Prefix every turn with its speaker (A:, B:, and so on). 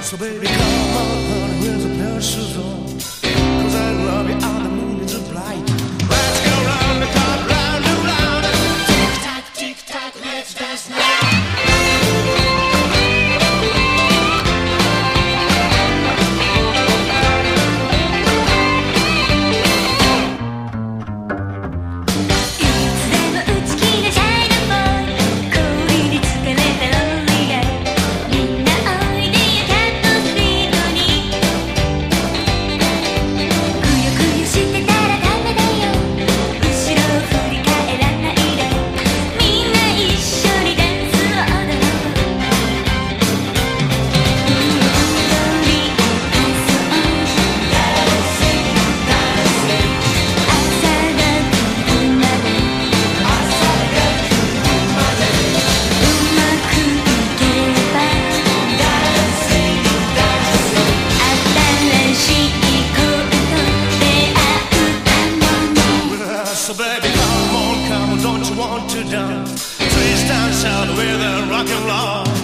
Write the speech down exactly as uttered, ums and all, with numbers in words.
A: So baby, come on, honey, where's the precious on? Cause I love you, and the moon is bright. Let's go round the clock, round and round. Tick tock, tick tock, let's dance now. So baby, come on, come on, don't you want to dance? Please dance out with a rock and roll.